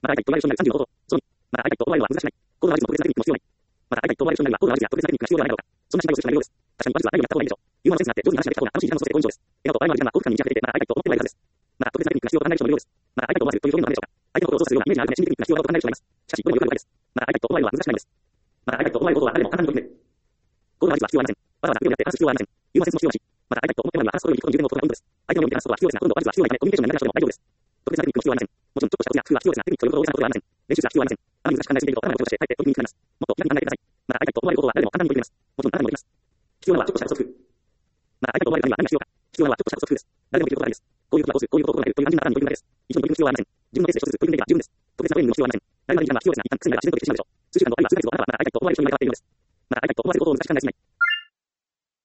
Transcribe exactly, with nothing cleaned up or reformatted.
た相手とワイルションなるさんじゅうの方法。そのに、また相手とワイルは難しくない。コードアルジの特別なテクニックも必要ない。また相手とワイルションなるはコードアルジや特別なテクニックが必要ではないだろうか。そんな失敗をする人がいるようです。確かにワルジは何をやった方がいいでしょう。ユーモアのセンスがあって上手に話ができた方が楽しい時間を過ごせて好印象です。笑顔と笑いの時間が幸福感に満ち溢れていて、また相手と思ってはいるはずです。また特別なテクニックが必要と考える人もいるようです。また相手と思わせるという表現のためでしょうか。相手のことを想像するようなイメージがあるため心理テクニックが必要だと考える人もいます。しかし、どれもよくあるかです。また相手と思われるは難しくないんです。また相手と思われることは誰でも簡単にできる。コードアルジは必要はありません。わざわざプレイをやって話す必要はありません。ユーモアセンスも必要だし、また相手と思ってはいるは話すことより聞くことに自分のことがポイントです。相手のように話すことは必要ですが、ほとんどアルジは必要ないため、コミュニケーションに何らかの人でも大丈夫です。特別なテクニックも必要はありません。もちろんちょっとしたコツや工夫は必要ですが、テクニックというほど大げさなことではありません。練習が必要はありません。あまり難しく考えすぎると、頭がごちゃごちゃして、かえって取りにくくなります。もっと気楽に考えてください。また相手と思われることは誰でも簡単に取り入れます。もちろんあなたもできます。必要なのはちょっとした補足。また相手と思われるためには何が必要か。必要なのはちょっとした補足です。誰でもできることがあります。こういうことがこうする、こういうことを心がけるという単純な頭に取り組むだけです。一度に取り組む必要はありません。自分のペースで一つずつ取り組んでいけば十分です。特別なトレーニングも必要はありません。誰ができるのは必要ですが、一旦癖になれば自然とできてしまうでしょう。数週間とあるいは数ヶ月後、あなたはまた相手と思われる人に向かっているようです。また相手と思わせることを難しく考えすぎない。